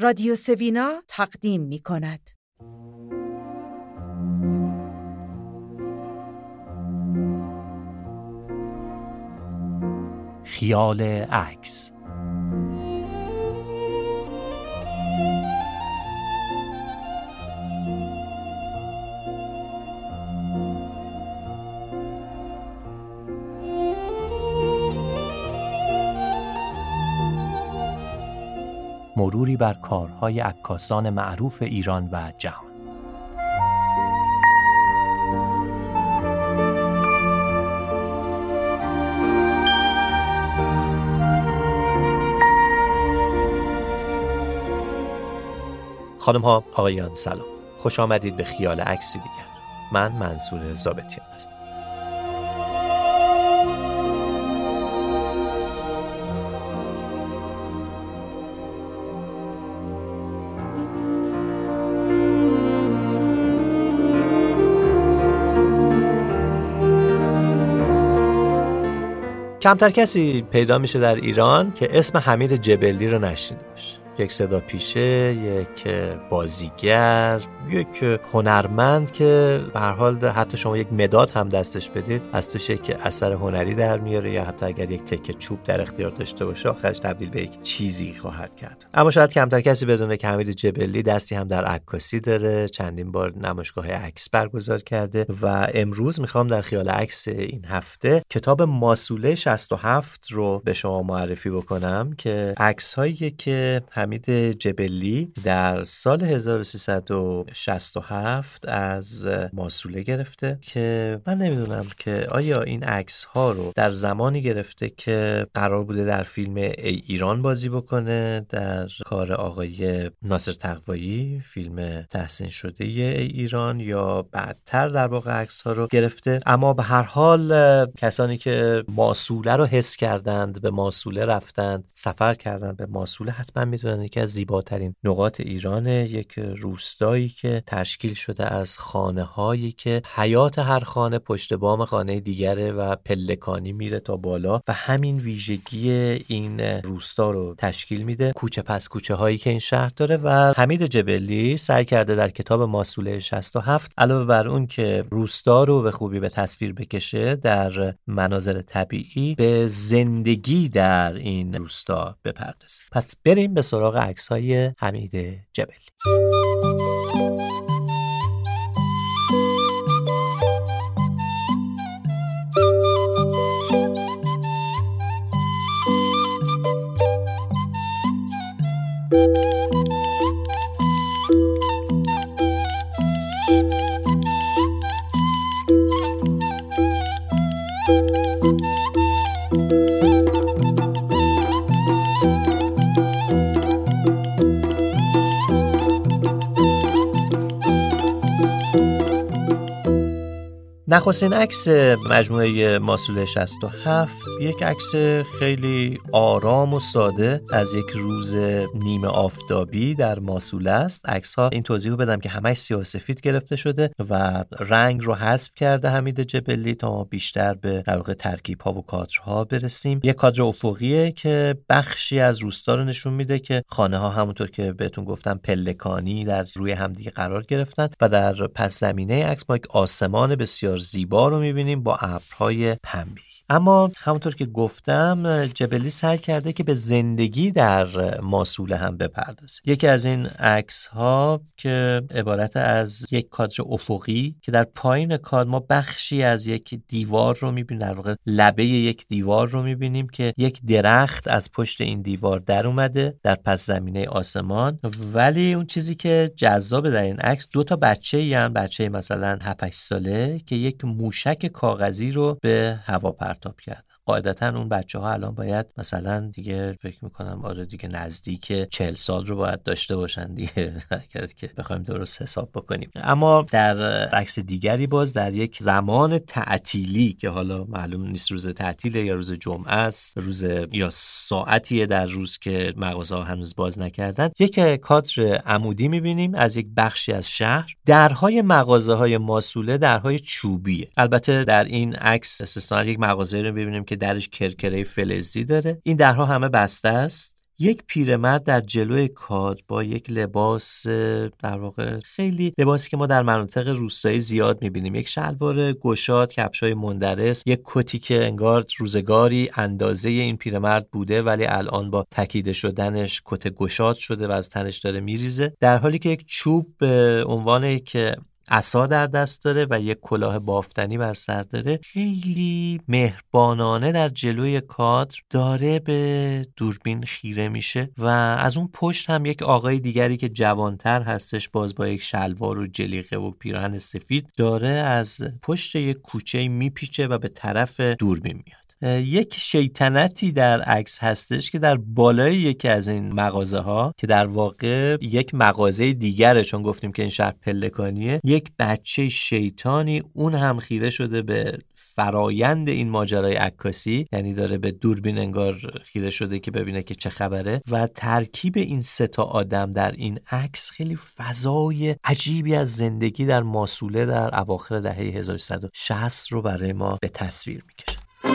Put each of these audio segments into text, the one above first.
رادیو سوینا تقدیم می کند. خیال عکس. مروری بر کارهای عکاسان معروف ایران و جهان. خانم ها، آقایان سلام. خوش آمدید به خیال عکسی دیگر. من منصور ضابطیان هستم. کمتر کسی پیدا میشه در ایران که اسم حمید جبلی رو نشنیده باشه. یک صدا پیشه، یک بازیگر، یک هنرمند که به هر حال حتی شما یک مداد هم دستش بدید از توش یک اثر هنری در میاره، یا حتی اگر یک تکه چوب در اختیار داشته باشه آخرش تبدیل به یک چیزی خواهد کرد. اما شاید کمتر کسی بدونه که حمید جبلی دستی هم در عکاسی داره، چندین بار نمایشگاه عکس برگزار کرده و امروز میخوام در خیال عکس این هفته کتاب ماسوله 67 رو به شما معرفی بکنم که عکس‌هایی که حمید جبلی در سال 1367 از ماسوله گرفته که من نمیدونم که آیا این عکس ها رو در زمانی گرفته که قرار بوده در فیلم ای ایران بازی بکنه، در کار آقای ناصر تقوایی فیلم تحسین شده ای ایران، یا بعدتر در واقع عکس ها رو گرفته. اما به هر حال کسانی که ماسوله رو حس کردند، به ماسوله رفتند، سفر کردند به ماسوله، حتما میدونن یکی از زیباترین نقاط ایران، یک روستایی که تشکیل شده از خانه‌هایی که حیات هر خانه پشت بام خانه دیگره و پلکانی میره تا بالا و همین ویژگی این روستا رو تشکیل میده، کوچه پس کوچه هایی که این شهر داره. و حمید جبلی سعی کرده در کتاب ماسوله 67 علاوه بر اون که روستا رو به خوبی به تصویر بکشه، در مناظر طبیعی به زندگی در این روستا بپردازه. پس بریم به سراغ عکس‌های حمید جبلی. نخستین عکس مجموعه ماسوله 67 یک عکس خیلی آرام و ساده از یک روز نیمه آفتابی در ماسوله است. عکس ها این توضیح رو بدم که همش سیاه سفید گرفته شده و رنگ رو حذف کرده حمید جبلی تا ما بیشتر به در واقع ترکیب ها و کادرها برسیم. یک کادر افقیه که بخشی از روستا رو نشون میده که خانه ها همونطور که بهتون گفتم پلکانی در روی همدیگه قرار گرفتن و در پس زمینه عکس ما یک آسمان بسیار زیبا رو میبینیم با ابرهای پنبه‌ای. اما همونطور که گفتم جبلی سعی کرده که به زندگی در ماسوله هم بپردازه. یکی از این عکس ها که عبارت از یک کادر افقی که در پایین کادر ما بخشی از یک دیوار رو میبینیم، در واقع لبه یک دیوار رو میبینیم که یک درخت از پشت این دیوار در اومده در پس زمینه آسمان. ولی اون چیزی که جذابه در این عکس دو تا بچه مثلا 7-8 ساله که یک موشک کاغذی رو به هوا پرتاب کردن. قاعدتا اون بچه‌ها الان باید مثلا دیگه فکر می‌کنم آره دیگه نزدیک 40 سال رو باید داشته باشن دیگه اگر که بخوایم درست حساب بکنیم. اما در عکس دیگری باز در یک زمان تعطیلی که حالا معلوم نیست روز تعطیله یا روز جمعه است، روز یا ساعتیه در روز که مغازه‌ها هنوز باز نکردن، یک کادر عمودی می‌بینیم از یک بخشی از شهر. درهای مغازه‌های ماسوله درهای چوبیه. البته در این عکس استثنا یک مغازه‌ای رو می‌بینیم که درش کرکره فلزی داره. این درها همه بسته است. یک پیرمرد در جلوی کادر با یک لباس، در واقع خیلی لباسی که ما در مناطق روستایی زیاد میبینیم، یک شلوار گشاد، کفشای مندرس، یک کتی که انگار روزگاری اندازه این پیرمرد بوده ولی الان با تکیده شدنش کت گشاد شده و از تنش داره میریزه، در حالی که یک چوب به عنوان که عصا در دست داره و یک کلاه بافتنی بر سر داره، خیلی مهربانانه در جلوی کادر داره به دوربین خیره میشه و از اون پشت هم یک آقای دیگری که جوانتر هستش، باز با یک شلوار و جلیقه و پیراهن سفید، داره از پشت یک کوچه میپیچه و به طرف دوربین میاد. یک شیطنتی در عکس هستش که در بالای یکی از این مغازه ها که در واقع یک مغازه دیگره، چون گفتیم که این شهر پلکانیه، یک بچه شیطانی اون هم خیره شده به فرایند این ماجرای عکاسی، یعنی داره به دوربین انگار خیره شده که ببینه که چه خبره و ترکیب این سه تا آدم در این عکس خیلی فضای عجیبی از زندگی در ماسوله در اواخر دهه 1160 رو برای ما به تصویر میکشه.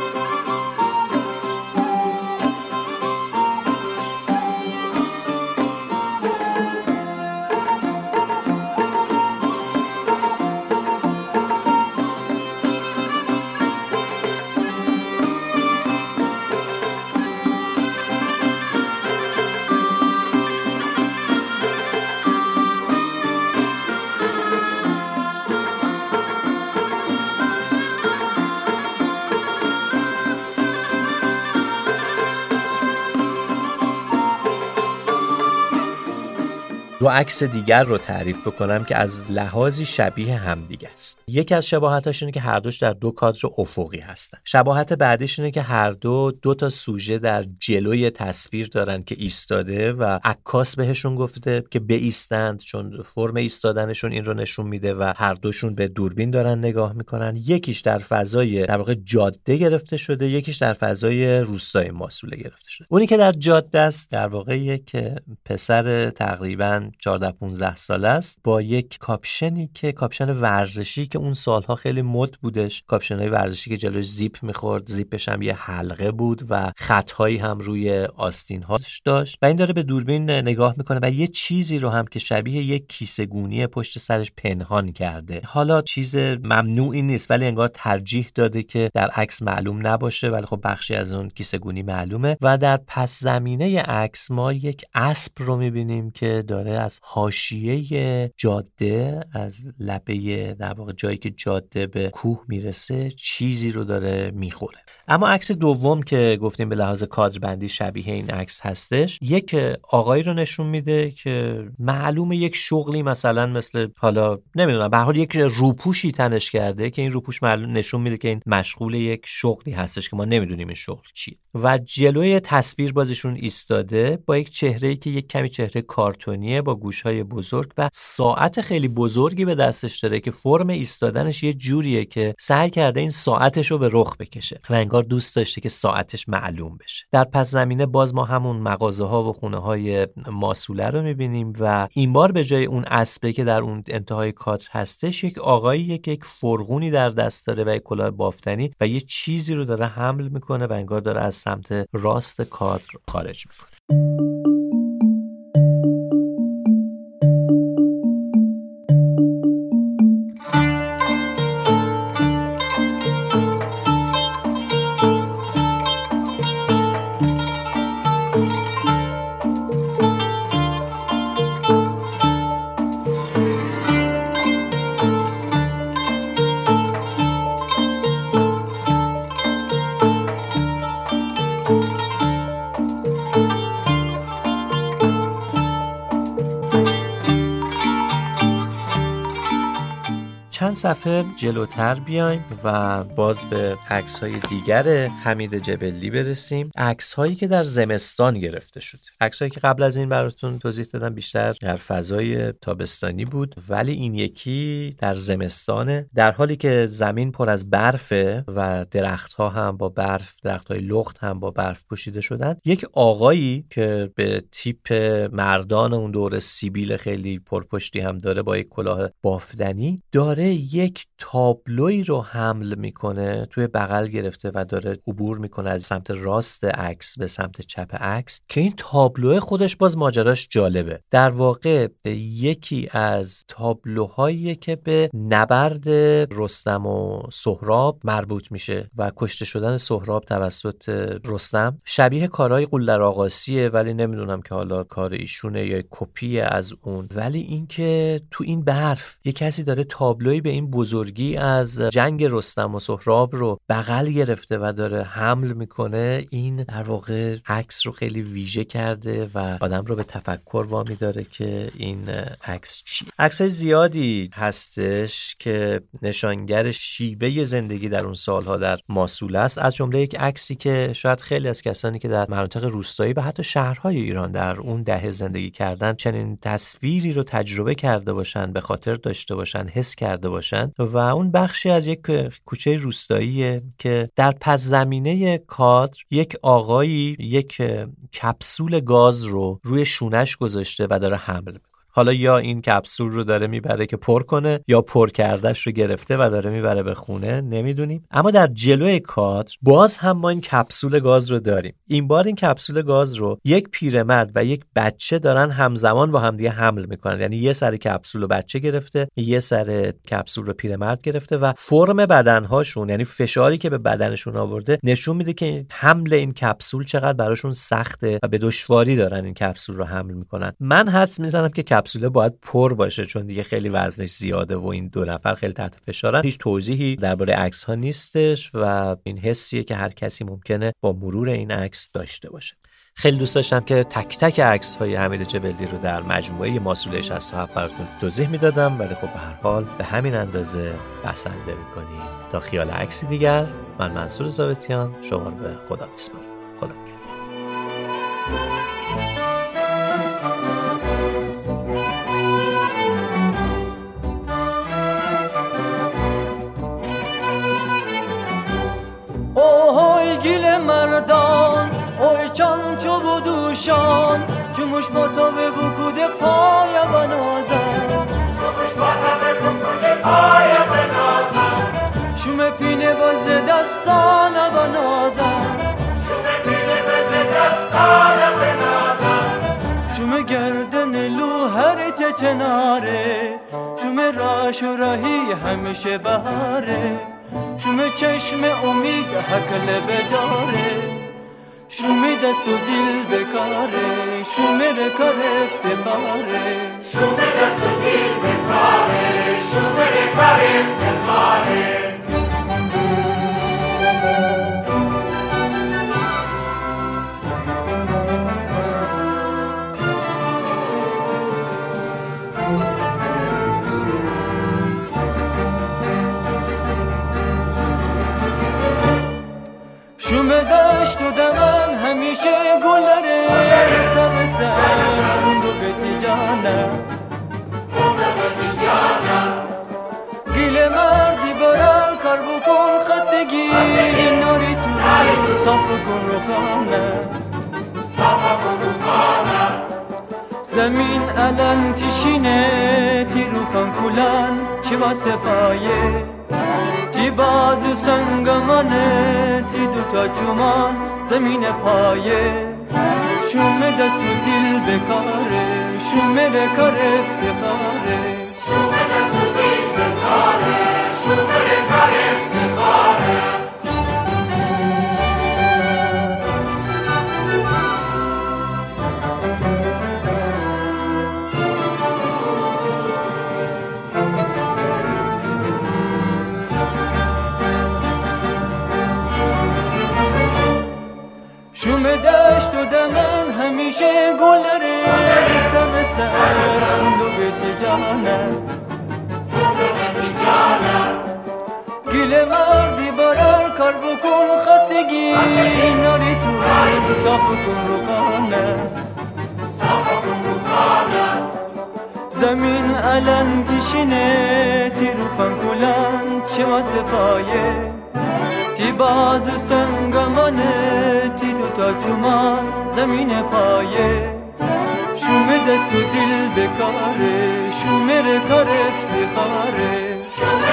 دو عکس دیگر رو تعریف بکنم که از لحاظی شبیه همدیگه است. یکی از شباهتاش اینه که هر دوش در دو کادر افقی هستن. شباهت بعدیش اینه که هر دو تا سوژه در جلوی تصویر دارن که ایستاده و عکاس بهشون گفته که بایستند، چون فرم ایستادنشون این رو نشون میده و هر دوشون به دوربین دارن نگاه میکنن. یکیش در فضای در واقع جاده گرفته شده، یکیش در فضای روستای ماسوله گرفته شده. اونی که در جاده است در واقع یک پسر تقریباً 14-15 ساله است با یک کاپشنی که کاپشن ورزشی که اون سالها خیلی مد بودش، کاپشنای ورزشی که جلوش زیپ میخورد، زیپش هم یه حلقه بود و خطهایی هم روی آستین‌هاش داشت و این داره به دوربین نگاه میکنه و یه چیزی رو هم که شبیه یک کیسه‌گونی پشت سرش پنهان کرده. حالا چیز ممنوعی نیست ولی انگار ترجیح داده که در عکس معلوم نباشه، ولی خب بخشی از اون کیسه‌گونی معلومه. و در پس زمینه عکس ما یک اسب رو میبینیم که داره از حاشیه جاده، از لبه در واقع جایی که جاده به کوه میرسه، چیزی رو داره میخوره. اما عکس دوم که گفتیم به لحاظ کادربندی شبیه این عکس هستش، یک آقایی رو نشون میده که معلومه یک شغلی، مثلا مثل حالا نمیدونم به هر حال یک روپوشی تنش کرده که این روپوش معلوم نشون میده که این مشغول یک شغلی هستش که ما نمیدونیم این شغل چیه. و جلوی تصویر بازشون ایستاده با یک چهره‌ای که یک کمی چهره کارتونیه با گوش‌های بزرگ و ساعت خیلی بزرگی به دستش داره که فرم ایستادنش یه جوریه که سعی کرده این ساعتش رو به رخ بکشه و انگار دوست داشته که ساعتش معلوم بشه. در پس زمینه باز ما همون مغازه‌ها و خونه‌های ماسوله رو می‌بینیم و این بار به جای اون اسبی که در اون انتهای کادر هستش، یک آقاییه که یک فرغونی در دست داره و یک کلاه بافتنی و یه چیزی رو داره حمل میکنه و انگار داره از سمت راست کادر خارج میکنه. چند صفحه جلوتر بیایم و باز به عکس‌های دیگر حمید جبلی برسیم. عکس‌هایی که در زمستان گرفته شد. عکس‌هایی که قبل از این براتون توضیح دادم بیشتر در فضای تابستانی بود، ولی این یکی در زمستانه، در حالی که زمین پر از برفه و درخت‌ها هم با برف، درخت‌های لخت هم با برف پوشیده شدن. یک آقایی که به تیپ مردان اون دوره سیبیل خیلی پرپشتی هم داره با یک کلاه بافتنی داره یک تابلوی رو حمل میکنه، توی بغل گرفته و داره عبور میکنه از سمت راست عکس به سمت چپ عکس، که این تابلو خودش باز ماجراش جالبه. در واقع یکی از تابلوهایی که به نبرد رستم و سهراب مربوط میشه و کشته شدن سهراب توسط رستم، شبیه کارهای قول‌درآقاسیه، ولی نمیدونم که حالا کار ایشونه یا کپی از اون. ولی اینکه تو این برف یک کسی داره تابلوی به این بزرگی از جنگ رستم و سهراب رو بغل گرفته و داره حمل میکنه، این در واقع عکس رو خیلی ویژه کرده و آدم رو به تفکر وامی داره که این عکس چی. عکس‌های زیادی هستش که نشانگر شیوه زندگی در اون سالها در ماسول است، از جمله یک عکسی که شاید خیلی از کسانی که در مناطق روستایی و حتی شهرهای ایران در اون دهه زندگی کردن چنین تصویری رو تجربه کرده باشن، به خاطر داشته باشن، حس کرده باشن. و اون بخشی از یک کوچه روستاییه که در پس زمینه کادر یک آقایی یک کپسول گاز رو روی شونش گذاشته و داره حمل میکنه. حالا یا این کپسول رو داره میبره که پر کنه یا پر کردهش رو گرفته و داره میبره به خونه، نمیدونیم. اما در جلوی کادر باز هم ما این کپسول گاز رو داریم. این بار این کپسول گاز رو یک پیرمرد و یک بچه دارن همزمان با هم دیگه حمل میکنن. یعنی یه سر کپسول رو بچه گرفته، یه سر کپسول رو پیرمرد گرفته و فرم بدنهاشون، یعنی فشاری که به بدنشون آورده، نشون میده که حمل این کپسول چقدر براشون سخته و به دشواری دارن این کپسول رو حمل میکنن. من حدس میزنم که کپسوله باید پر باشه، چون دیگه خیلی وزنش زیاده و این دو نفر خیلی تحت فشارن. هیچ توضیحی درباره عکس ها نیستش و این حسیه که هر کسی ممکنه با مرور این عکس داشته باشه. خیلی دوست داشتم که تک تک عکس های حمید جبلی رو در مجموعه ماسوله 67 براتون توضیح میدادم، ولی خب به هر حال به همین اندازه بسنده میکنیم. تا خیال عکسی دیگر، من منصور ضابطیان شما رو به خدا میسپارم. خدا نگهدار. اوهای گیل مردان، اوی چان چوب و دوشان، چموش پاتاوه بکود پای بنازن، چموش پاتاوه بکود پای بنازن، شوم پینه باز دستان بنازن، شوم پینه باز دستان بنازن، شوم گردن لو هر چناره، شوم راش و راهی همیشه بهاره، شوم چشم امید حکل بداره، شوم دست و دل بکاره، شوم رکار افتخاره، شوم دست و دل بکاره، شوم رکار افتخاره. شوم دشت و دمن همیشه گل داره، سر به سر خوند و بیتی جانم، گیل مردی برن کار بکن، خستگی ناری تو صاف کن رو خانه، زمین الان تشینه تی رو خان کلن چه با صفایه، تی بازو سنگمانه تی دوتا چومان زمین پایه، شوم دست و دل بکاره، شوم رکار افتخاره، شوم دست و دل بکاره، شوم رکار افتخاره. شوم دشت و دمن همیشه گل داره، سر سر خوند و بیت جانم، گیل مردی برار کار بکن، خستگی ناری تو صاف کن رو خانه، زمین الان تشینه تی رو خان کلن چه ما صفایه، تی بازو سنگمانه تی دوتا چومان زمین پایه، شوم دست و دل بکاره، شوم رکار افتخاره، شوم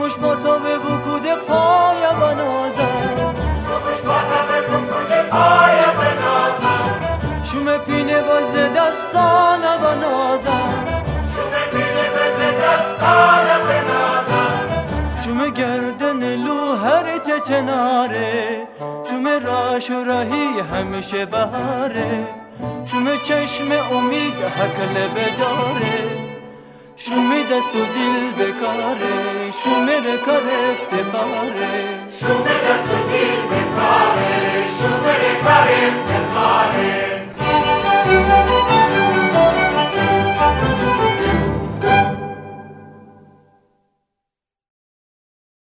شمش پاتا به بکود پای بنازم شمش پاتا به بکود پای بنازم شوم پینه باز دستان بنازم شوم پینه باز دستان بنازم شوم گردن لو هر چناره شوم راش و راهی همیشه بهاره شوم چشم امید حکل بداره شوم دست و دل بکاره شوم رکار افتخاره شوم دست و دل بکاره